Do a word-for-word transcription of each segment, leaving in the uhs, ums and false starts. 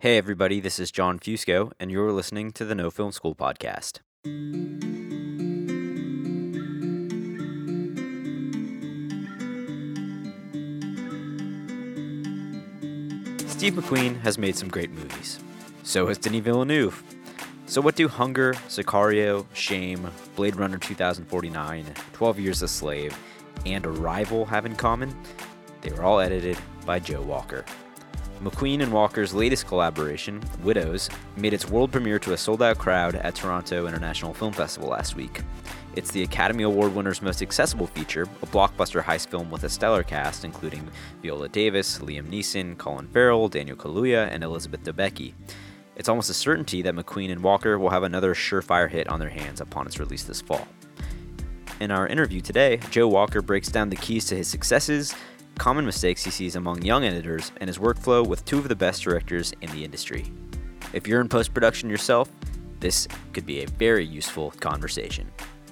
Hey everybody, this is John Fusco, and you're listening to the No Film School podcast. Steve McQueen has made some great movies. So has Denis Villeneuve. So what do Hunger, Sicario, Shame, Blade Runner twenty forty-nine, twelve Years a Slave, and Arrival have in common? They were all edited by Joe Walker. McQueen and Walker's latest collaboration, Widows, made its world premiere to a sold-out crowd at Toronto International Film Festival last week. It's the Academy Award winner's most accessible feature, a blockbuster heist film with a stellar cast including Viola Davis, Liam Neeson, Colin Farrell, Daniel Kaluuya, and Elizabeth Debicki. It's almost a certainty that McQueen and Walker will have another surefire hit on their hands upon its release this fall. In our interview today, Joe Walker breaks down the keys to his successes, common mistakes he sees among young editors, and his workflow with two of the best directors in the industry. If you're in post-production yourself, this could be a very useful conversation.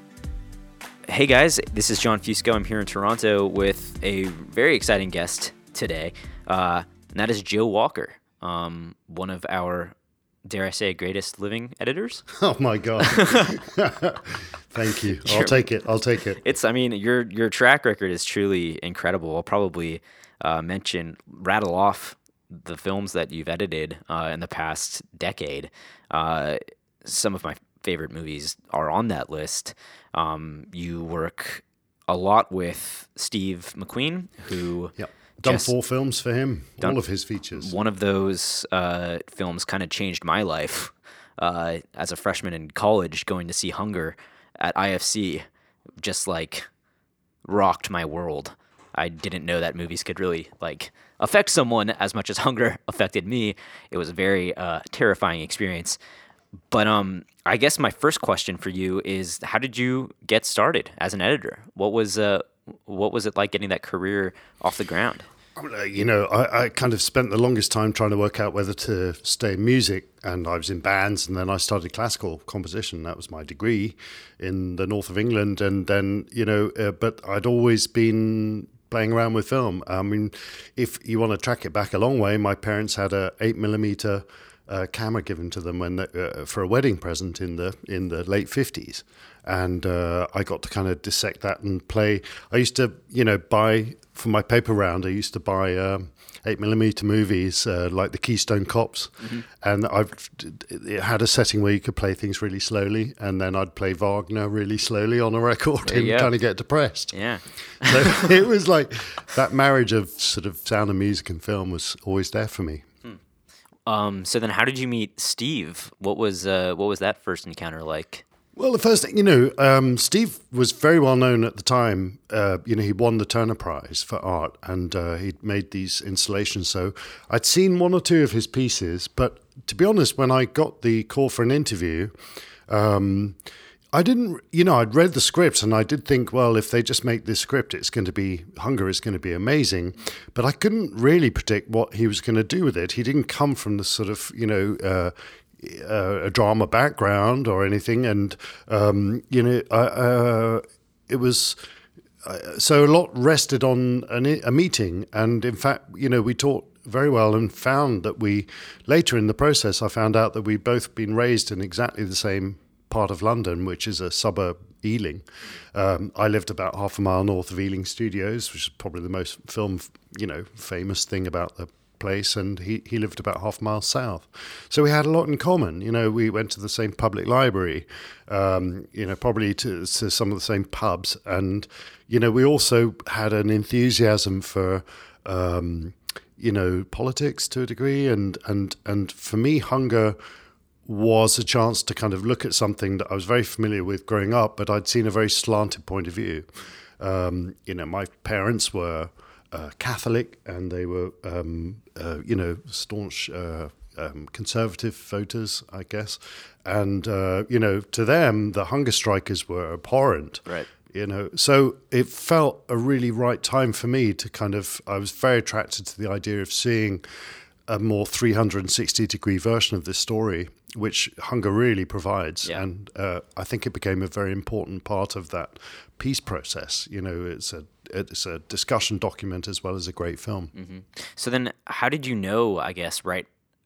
Hey guys, this is John Fusco. I'm here in Toronto with a very exciting guest today, uh, and that is Joe Walker, um, one of our, dare I say, greatest living editors. Oh my God. Thank you. I'll take it. I'll take it. It's, I mean, your your track record is truly incredible. I'll probably uh, mention, rattle off the films that you've edited uh, in the past decade. Uh, some of my favorite movies are on that list. Um, you work a lot with Steve McQueen, who... Yep. Done four films for him, all of his features. One of those uh, films kind of changed my life uh, as a freshman in college. Going to see Hunger at I F C just like rocked my world. I didn't know that movies could really like affect someone as much as Hunger affected me. It was a very uh, terrifying experience. But um, I guess my first question for you is, how did you get started as an editor? What was uh, what was it like getting that career off the ground? You know, I, I kind of spent the longest time trying to work out whether to stay in music, and I was in bands, and then I started classical composition. That was my degree in the north of England, and then, you know, uh, but I'd always been playing around with film. I mean, if you want to track it back a long way, my parents had a eight millimeter uh, camera given to them when they, uh, for a wedding present in the in the late fifties. And uh, I got to kind of dissect that and play. I used to, you know, buy, for my paper round, I used to buy um, eight millimeter movies uh, like the Keystone Cops. Mm-hmm. And I've, it had a setting where you could play things really slowly. And then I'd play Wagner really slowly on a record and kind of get depressed. Yeah. So it was like that marriage of sort of sound and music and film was always there for me. Hmm. Um, so then how did you meet Steve? What was uh, what was that first encounter like? Well, the first thing, you know, um, Steve was very well known at the time. Uh, you know, he won the Turner Prize for art, and uh, he'd made these installations. So I'd seen one or two of his pieces, but to be honest, when I got the call for an interview, um, I didn't, you know, I'd read the script and I did think, well, if they just make this script, it's going to be, Hunger is going to be amazing. But I couldn't really predict what he was going to do with it. He didn't come from the sort of, you know, uh, Uh, a drama background or anything, and um, you know, uh, uh, it was uh, so a lot rested on an, a meeting, and in fact, you know, we talked very well and found that we later in the process, I found out that we'd both been raised in exactly the same part of London, which is a suburb, Ealing. Um, I lived about half a mile north of Ealing Studios, which is probably the most film, you know, famous thing about the place, and he, he lived about half a mile south. So we had a lot in common. You know, we went to the same public library, um, you know, probably to, to some of the same pubs. And, you know, we also had an enthusiasm for, um, you know, politics to a degree. And, and, and for me, Hunger was a chance to kind of look at something that I was very familiar with growing up, but I'd seen a very slanted point of view. Um, you know, my parents were Uh, Catholic, and they were, um, uh, you know, staunch uh, um, conservative voters, I guess. And, uh, you know, to them, the hunger strikers were abhorrent. Right. You know, so it felt a really right time for me to kind of, I was very attracted to the idea of seeing a more three hundred sixty degree version of this story, which Hunger really provides. Yeah. And uh, I think it became a very important part of that peace process. You know, it's a it's a discussion document as well as a great film. Mm-hmm. So then how did you know, I guess, right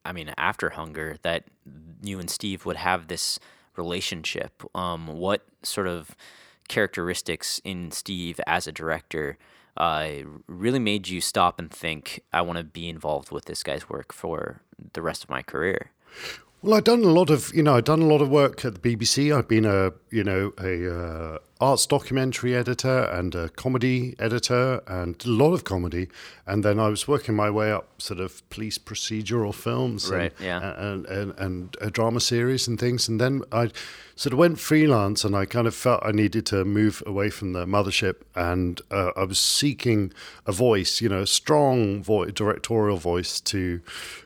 I mean, after Hunger, that you and Steve would have this relationship. Um, what sort of characteristics in Steve as a director uh, really made you stop and think, I want to be involved with this guy's work for the rest of my career? Well, I've done a lot of, you know, I've done a lot of work at the B B C. I've been a, you know, a uh, arts documentary editor and a comedy editor and a lot of comedy. And then I was working my way up sort of police procedural films Right, and, yeah. and, and, and a drama series and things. And then I sort of went freelance and I kind of felt I needed to move away from the mothership. And uh, I was seeking a voice, you know, a strong vo- directorial voice to...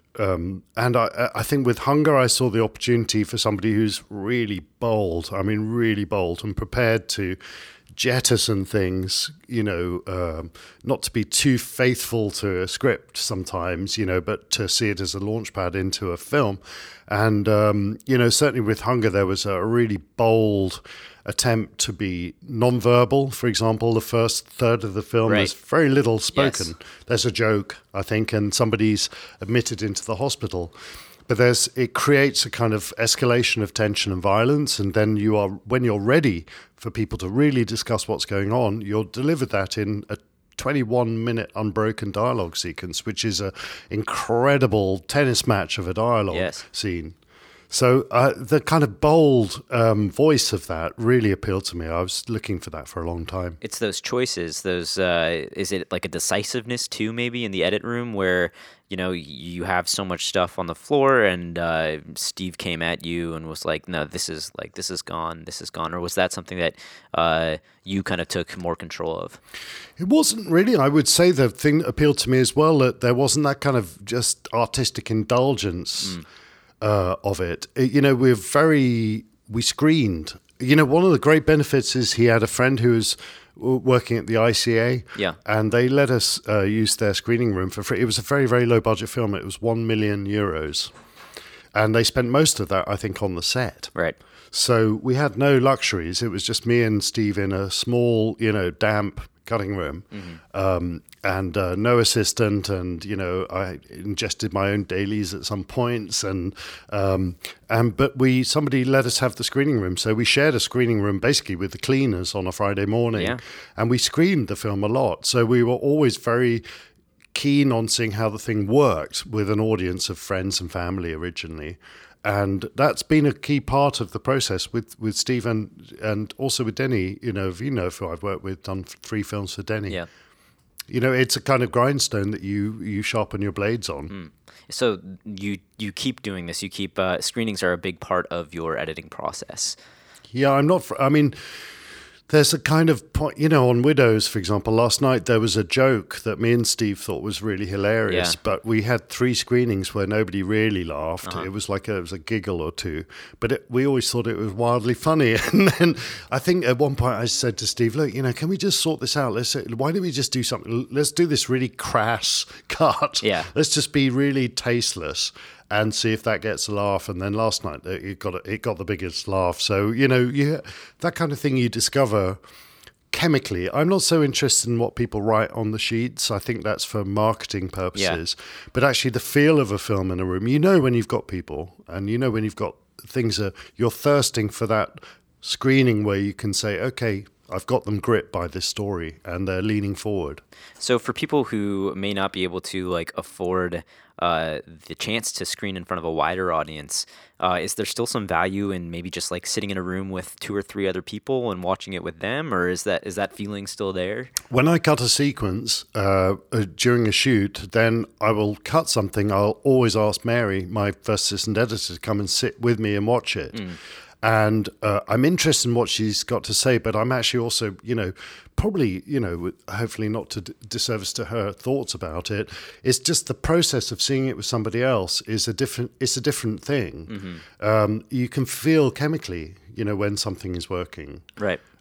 Um, and I, I think with Hunger, I saw the opportunity for somebody who's really bold. I mean, really bold and prepared to jettison things, you know, um, not to be too faithful to a script sometimes, you know, but to see it as a launchpad into a film. And, um, you know, certainly with Hunger, there was a really bold attempt to be non-verbal. For example, the first third of the film, right. There's very little spoken. Yes. There's a joke, I think, and somebody's admitted into the hospital. But there's it creates a kind of escalation of tension and violence, and then you are when you're ready for people to really discuss what's going on, you'll deliver that in a twenty-one minute unbroken dialogue sequence, which is a incredible tennis match of a dialogue yes. scene. So uh, the kind of bold um, voice of that really appealed to me. I was looking for that for a long time. It's those choices, those, uh, is it like a decisiveness too, maybe in the edit room where, you know, you have so much stuff on the floor and uh, Steve came at you and was like, no, this is like, this is gone, this is gone. Or was that something that uh, you kind of took more control of? It wasn't really. I would say the thing that appealed to me as well, that there wasn't that kind of just artistic indulgence mm. uh, of it. it. You know, we're very, we screened. You know, one of the great benefits is he had a friend who was working at the I C A, yeah, and they let us uh, use their screening room for free. It was a very, very low budget film. It was one million euros, and they spent most of that, I think, on the set. Right. So we had no luxuries. It was just me and Steve in a small, you know, damp cutting room, mm-hmm. um, and uh, no assistant. And you know, I ingested my own dailies at some points, and um, and but we somebody let us have the screening room, so we shared a screening room basically with the cleaners on a Friday morning, yeah. and we screened the film a lot. So we were always very keen on seeing how the thing worked with an audience of friends and family originally. And that's been a key part of the process with, with Steve and, and also with Denny, you know, Villeneuve, who I've worked with, done three films for Denny. Yeah. You know, it's a kind of grindstone that you, you sharpen your blades on. Mm. So you you keep doing this. You keep, uh, screenings are a big part of your editing process. Yeah, I'm not, I mean... There's a kind of point, you know, on Widows, for example, last night there was a joke that me and Steve thought was really hilarious, yeah. but we had three screenings where nobody really laughed. Uh-huh. It was like a, it was a giggle or two, but it, we always thought it was wildly funny. And then I think at one point I said to Steve, look, you know, can we just sort this out? Let's, why don't we just do something? Let's do this really crass cut. Yeah. Let's just be really tasteless and see if that gets a laugh. And then last night it got it got the biggest laugh. So, you know, you, that kind of thing you discover chemically. I'm not so interested in what people write on the sheets. I think that's for marketing purposes. Yeah. But actually the feel of a film in a room, you know when you've got people and you know when you've got things, that you're thirsting for that screening where you can say, okay, I've got them gripped by this story and they're leaning forward. So for people who may not be able to like afford uh, the chance to screen in front of a wider audience, uh, is there still some value in maybe just like sitting in a room with two or three other people and watching it with them, or is that is that feeling still there? When I cut a sequence uh, uh, during a shoot, then I will cut something. I'll always ask Mary, my first assistant editor, to come and sit with me and watch it. Mm. And uh, I'm interested in what she's got to say, but I'm actually also, you know, probably, you know, hopefully not to d- disservice to her thoughts about it. It's just the process of seeing it with somebody else is a different, it's a different thing. Mm-hmm. Um, you can feel chemically, you know, when something is working. Right.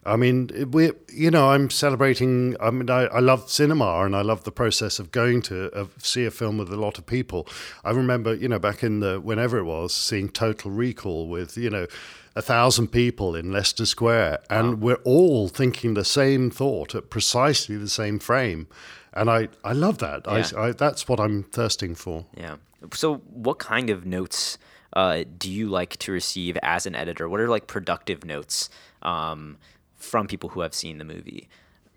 I mean, we, you know, I'm celebrating. I mean, I, I love cinema, and I love the process of going to uh, see a film with a lot of people. I remember, you know, back in the whenever it was, seeing Total Recall with, you know, a thousand people in Leicester Square, and wow. we're all thinking the same thought at precisely the same frame. And I, I love that. Yeah. I, I, that's what I'm thirsting for. Yeah. So what kind of notes uh, do you like to receive as an editor? What are like productive notes um, from people who have seen the movie?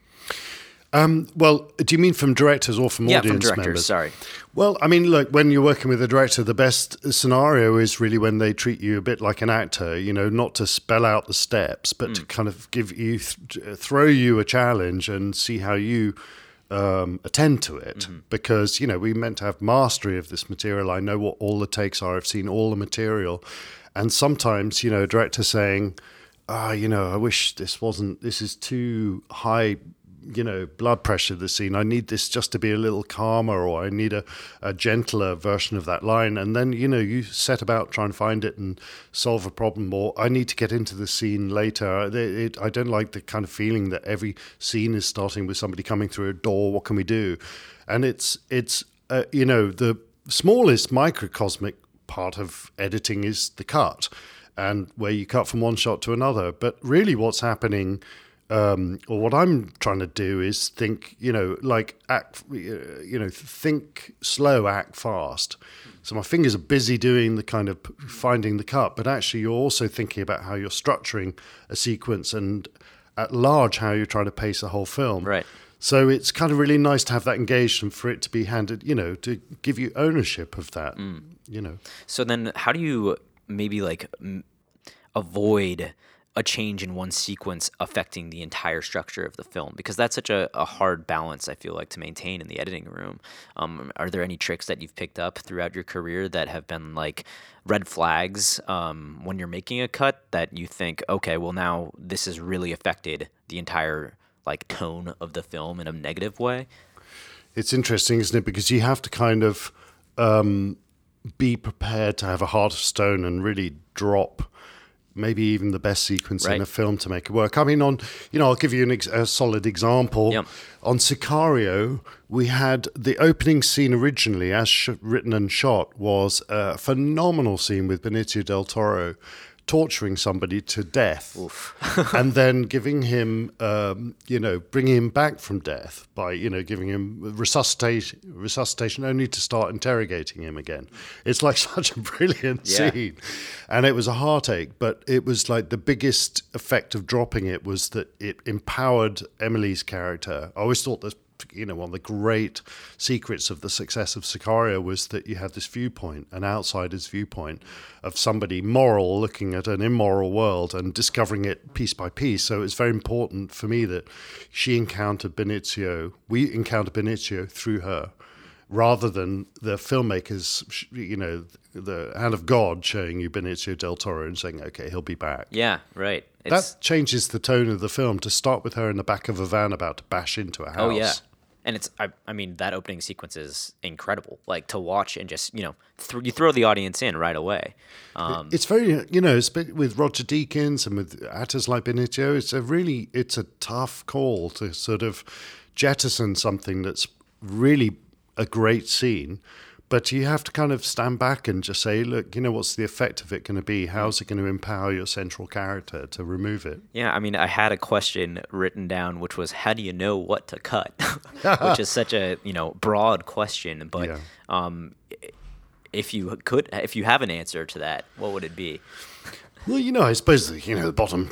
Um, well, do you mean from directors or from yeah, audience from directors, members? Sorry. Well, I mean, look, when you're working with a director, the best scenario is really when they treat you a bit like an actor, you know, not to spell out the steps, but mm. to kind of give you, th- throw you a challenge and see how you um, attend to it. Mm-hmm. Because, you know, we meant to have mastery of this material. I know what all the takes are. I've seen all the material. And sometimes, you know, a director saying, ah, you know, I wish this wasn't, this is too high, you know, blood pressure, the scene. I need this just to be a little calmer, or I need a, a gentler version of that line. And then, you know, you set about trying to find it and solve a problem, or I need to get into the scene later. It, it, I don't like the kind of feeling that every scene is starting with somebody coming through a door. What can we do? And it's, it's uh, you know, the smallest microcosmic part of editing is the cut, and where you cut from one shot to another. But really what's happening, Um, or what I'm trying to do is think, you know, like act, you know, think slow, act fast. So my fingers are busy doing the kind of finding the cut, but actually you're also thinking about how you're structuring a sequence, and at large how you're trying to pace the whole film. Right. So it's kind of really nice to have that engaged and for it to be handed, you know, to give you ownership of that, mm. you know. So then how do you maybe like m- avoid a change in one sequence affecting the entire structure of the film? Because that's such a, a hard balance, I feel like, to maintain in the editing room. Um, are there any tricks that you've picked up throughout your career that have been like red flags um, when you're making a cut that you think, okay, well now this has really affected the entire like tone of the film in a negative way? It's interesting, isn't it? Because you have to kind of um, be prepared to have a heart of stone and really drop maybe even the best sequence right. in a film to make it work. I mean, on, you know, I'll give you an ex- a solid example. Yep. On Sicario, we had the opening scene originally, as sh- written and shot, was a phenomenal scene with Benicio del Toro torturing somebody to death and then giving him, um, you know, bringing him back from death by, you know, giving him resuscitation, resuscitation only to start interrogating him again. It's like such a brilliant yeah. scene. And it was a heartache, but it was like the biggest effect of dropping it was that it empowered Emily's character. I always thought that, you know, one of the great secrets of the success of Sicario was that you had this viewpoint, an outsider's viewpoint of somebody moral looking at an immoral world and discovering it piece by piece. So it's very important for me that she encountered Benicio, we encountered Benicio through her, rather than the filmmakers, you know, the hand of God showing you Benicio del Toro and saying, okay, he'll be back. Yeah, right. It's... That changes the tone of the film to start with her in the back of a van about to bash into a house. Oh, yeah. And it's, I, I mean, that opening sequence is incredible. Like, to watch and just, you know, th- you throw the audience in right away. Um, it's very, you know, with Roger Deakins and with actors like Benicio, it's a really, it's a tough call to sort of jettison something that's really a great scene. But you have to kind of stand back and just say, look, you know, what's the effect of it going to be? How's it going to empower your central character to remove it? Yeah, I mean, I had a question written down, which was, how do you know what to cut? Which is such a, you know, broad question. But yeah. um, if you could, if you have an answer to that, what would it be? Well, you know, I suppose, you know, the bottom,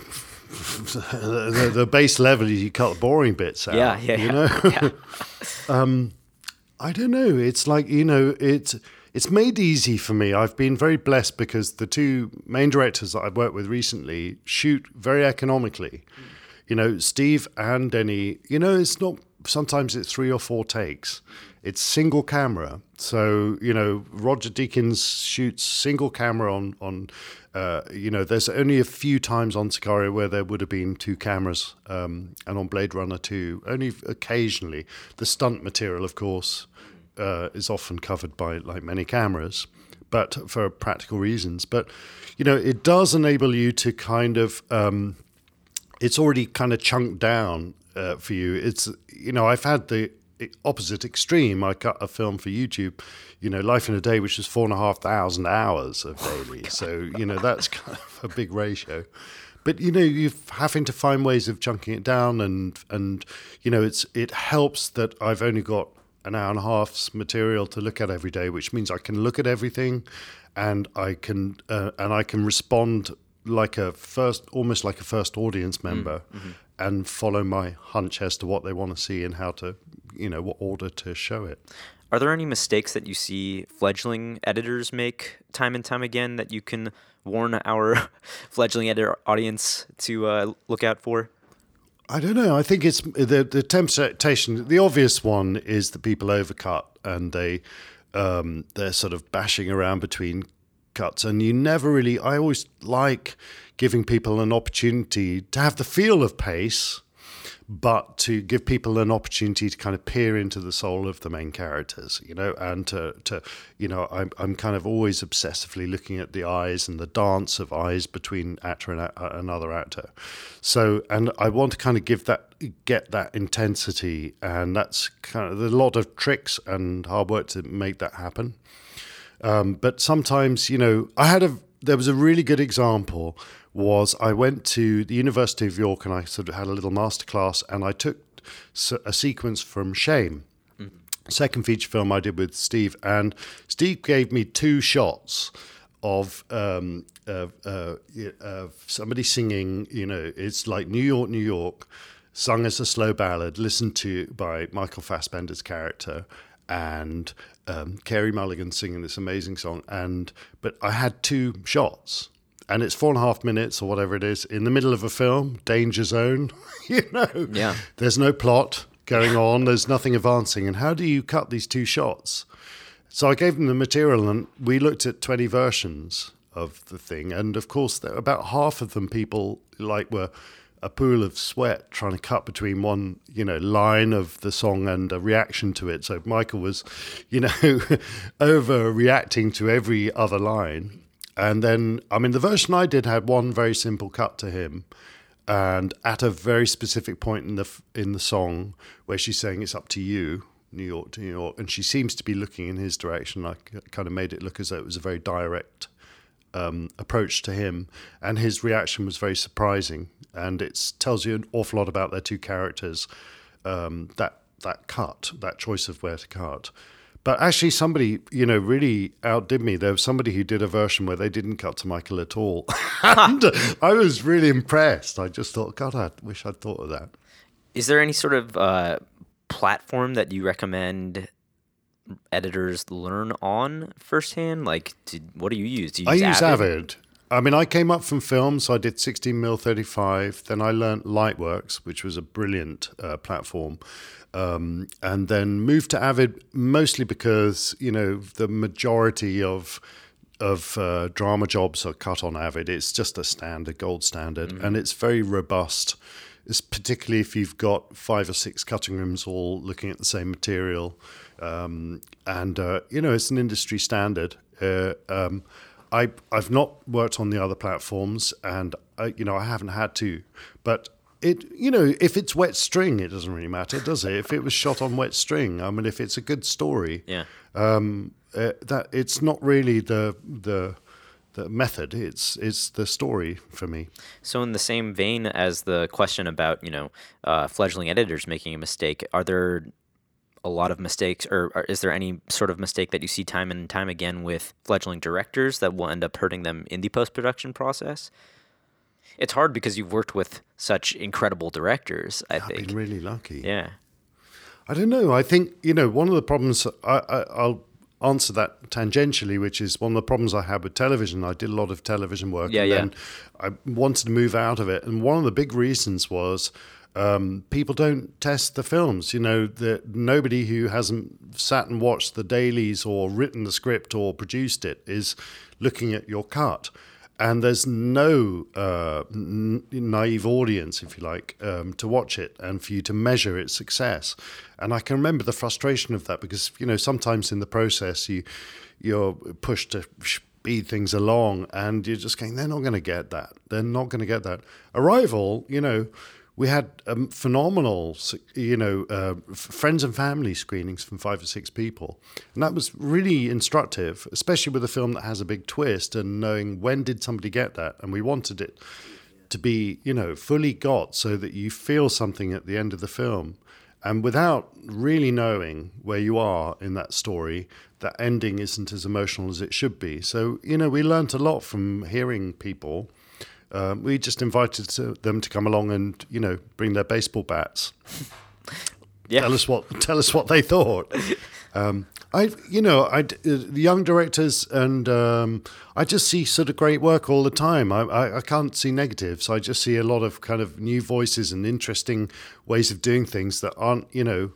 the, the base level, you cut the boring bits out. Yeah, yeah, you yeah. know? yeah. um, I don't know. It's like, you know, it's it's made easy for me. I've been very blessed because the two main directors that I've worked with recently shoot very economically. Mm. You know, Steve and Denny, you know, it's not, sometimes it's three or four takes. It's single camera. So, you know, Roger Deakins shoots single camera on, on uh, you know, there's only a few times on Sicario where there would have been two cameras, um, and on Blade Runner two, only occasionally. The stunt material, of course, uh, is often covered by, like, many cameras, but for practical reasons. But, you know, it does enable you to kind of... Um, it's already kind of chunked down uh, for you. It's, you know, I've had the opposite extreme. I cut a film for YouTube, you know, Life in a Day, which is four and a half thousand hours of daily. Oh, so, you know, that's kind of a big ratio. But, you know, you're having to find ways of chunking it down, and, and you know, it's it helps that I've only got an hour and a half's material to look at every day, which means I can look at everything, and I can uh, and I can respond like a first, almost like a first audience member, mm-hmm. and follow my hunch as to what they want to see and how to, you know, what order to show it. Are there any mistakes that you see fledgling editors make time and time again that you can warn our fledgling editor audience to uh, look out for? I don't know. I think it's the the temptation. The obvious one is that people overcut and they um, they're sort of bashing around between cuts, and you never really. I always like giving people an opportunity to have the feel of pace, but to give people an opportunity to kind of peer into the soul of the main characters, you know, and to, to you know, I'm I'm kind of always obsessively looking at the eyes and the dance of eyes between actor and a, another actor. So, and I want to kind of give that, get that intensity, and that's kind of, there's a lot of tricks and hard work to make that happen. Um, but sometimes, you know, I had a, there was a really good example was I went to the University of York and I sort of had a little masterclass, and I took a sequence from Shame, mm-hmm. second feature film I did with Steve, and Steve gave me two shots of um, uh, uh, uh, somebody singing, you know, it's like New York, New York, sung as a slow ballad, listened to by Michael Fassbender's character, and um, Carey Mulligan singing this amazing song. And but I had two shots. And it's four and a half minutes or whatever it is in the middle of a film, danger zone, you know. Yeah. There's no plot going on. There's nothing advancing. And how do you cut these two shots? So I gave them the material, and we looked at twenty versions of the thing. And, of course, there, about half of them people like were a pool of sweat trying to cut between one, you know, line of the song and a reaction to it. So Michael was, you know, overreacting to every other line. And then, I mean, the version I did had one very simple cut to him, and at a very specific point in the in the song where she's saying it's up to you, New York to New York, and she seems to be looking in his direction. I kind of made it look as though it was a very direct um, approach to him, and his reaction was very surprising, and it tells you an awful lot about their two characters. Um, that that cut, that choice of where to cut. But actually somebody, you know, really outdid me. There was somebody who did a version where they didn't cut to Michael at all. And I was really impressed. I just thought, God, I wish I'd thought of that. Is there any sort of uh, platform that you recommend editors learn on firsthand? Like, did, what do you use? Do you use I use Avid? Avid. I mean, I came up from film, so I did sixteen mil thirty-five. Then I learnt Lightworks, which was a brilliant uh, platform. Um, and then moved to Avid mostly because, you know, the majority of of uh, drama jobs are cut on Avid. It's just a standard, gold standard, mm-hmm. and it's very robust. It's particularly if you've got five or six cutting rooms all looking at the same material. Um, and, uh, you know, it's an industry standard. Uh, um, I, I've not worked on the other platforms, and, I, you know, I haven't had to. But It, you know, if it's wet string, it doesn't really matter, does it? If it was shot on wet string, I mean, if it's a good story, yeah, um, uh, that it's not really the the the method. It's it's the story for me. So, in the same vein as the question about, you know, uh, fledgling editors making a mistake, are there a lot of mistakes, or, or is there any sort of mistake that you see time and time again with fledgling directors that will end up hurting them in the post-production process? It's hard because you've worked with such incredible directors, I I've think. I've been really lucky. Yeah. I don't know. I think, you know, one of the problems, I, I, I'll answer that tangentially, which is one of the problems I had with television. I did a lot of television work. Yeah, and yeah. then I wanted to move out of it. And one of the big reasons was um, people don't test the films. You know, the, nobody who hasn't sat and watched the dailies or written the script or produced it is looking at your cut. And there's no uh, n- naive audience, if you like, um, to watch it and for you to measure its success. And I can remember the frustration of that because, you know, sometimes in the process you, you're pushed to sh- speed things along, and you're just going, they're not going to get that. They're not going to get that. Arrival, you know, we had um, phenomenal, you know, uh, f- friends and family screenings from five or six people. And that was really instructive, especially with a film that has a big twist and knowing when did somebody get that. And we wanted it to be, you know, fully got so that you feel something at the end of the film. And without really knowing where you are in that story, that ending isn't as emotional as it should be. So, you know, we learned a lot from hearing people. Um, we just invited to, them to come along and, you know, bring their baseball bats. Yeah. Tell us what tell us what they thought. Um, I, you know, I, the young directors, and um, I just see sort of great work all the time. I, I, I can't see negatives. I just see a lot of kind of new voices and interesting ways of doing things that aren't, you know,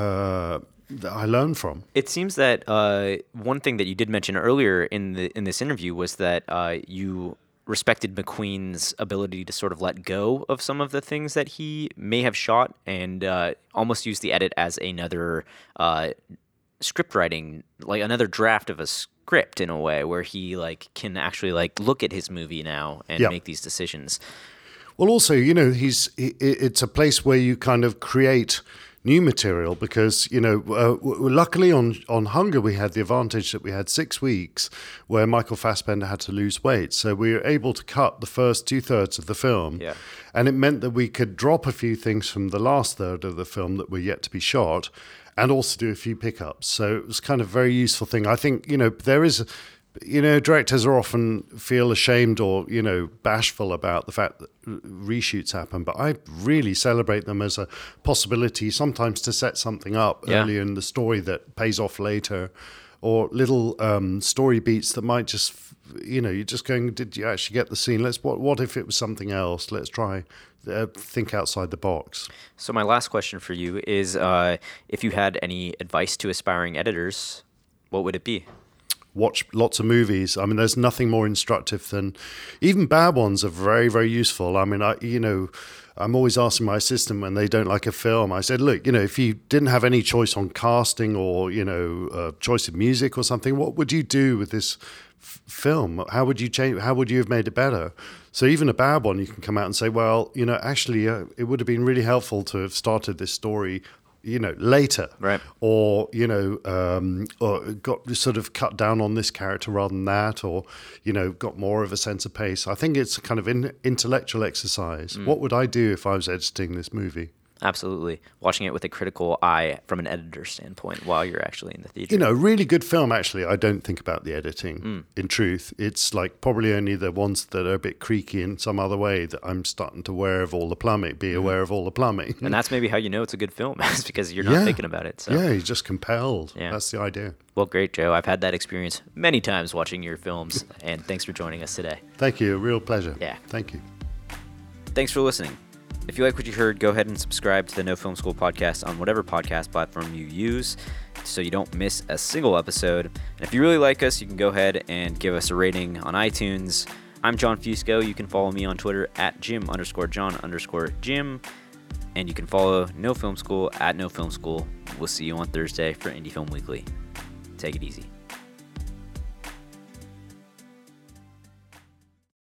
uh, that I learn from. It seems that uh, one thing that you did mention earlier in the in this interview was that uh, you respected McQueen's ability to sort of let go of some of the things that he may have shot and uh, almost use the edit as another uh, script writing, like another draft of a script in a way where he like can actually like look at his movie now and yep. make these decisions. Well, also, you know, he's he, it's a place where you kind of create new material because, you know, uh, luckily on, on Hunger we had the advantage that we had six weeks where Michael Fassbender had to lose weight. So we were able to cut the first two-thirds of the film. Yeah. And it meant that we could drop a few things from the last third of the film that were yet to be shot and also do a few pickups. So it was kind of a very useful thing. I think, you know, there is... You know, directors are often feel ashamed or, you know, bashful about the fact that reshoots happen, but I really celebrate them as a possibility sometimes to set something up yeah. earlier in the story that pays off later, or little um, story beats that might just, you know, you're just going, did you actually get the scene? Let's what what if it was something else? Let's try uh, think outside the box. So my last question for you is, uh, if you had any advice to aspiring editors, what would it be? Watch lots of movies. I mean, there's nothing more instructive than, even bad ones are very, very useful. I mean, I, you know, I'm always asking my assistant when they don't like a film. I said, look, you know, if you didn't have any choice on casting or, you know, uh, choice of music or something, what would you do with this f- film? How would you change? How would you have made it better? So even a bad one, you can come out and say, well, you know, actually, uh, it would have been really helpful to have started this story, you know, later, right? Or, you know, um, or got sort of cut down on this character rather than that, or, you know, got more of a sense of pace. I think it's a kind of an intellectual exercise. Mm. What would I do if I was editing this movie? Absolutely. Watching it with a critical eye from an editor standpoint while you're actually in the theater. You know, really good film, actually, I don't think about the editing, mm. in truth. It's like probably only the ones that are a bit creaky in some other way that I'm starting to aware of all the plumbing, be mm. aware of all the plumbing. And that's maybe how you know it's a good film, is because you're not yeah. thinking about it. So. Yeah, you're just compelled. Yeah. That's the idea. Well, great, Joe. I've had that experience many times watching your films, and thanks for joining us today. Thank you. A real pleasure. Yeah. Thank you. Thanks for listening. If you like what you heard, go ahead and subscribe to the No Film School podcast on whatever podcast platform you use so you don't miss a single episode. And if you really like us, you can go ahead and give us a rating on iTunes. I'm John Fusco. You can follow me on Twitter at Jim underscore John underscore Jim. And you can follow No Film School at No Film School. We'll see you on Thursday for Indie Film Weekly. Take it easy.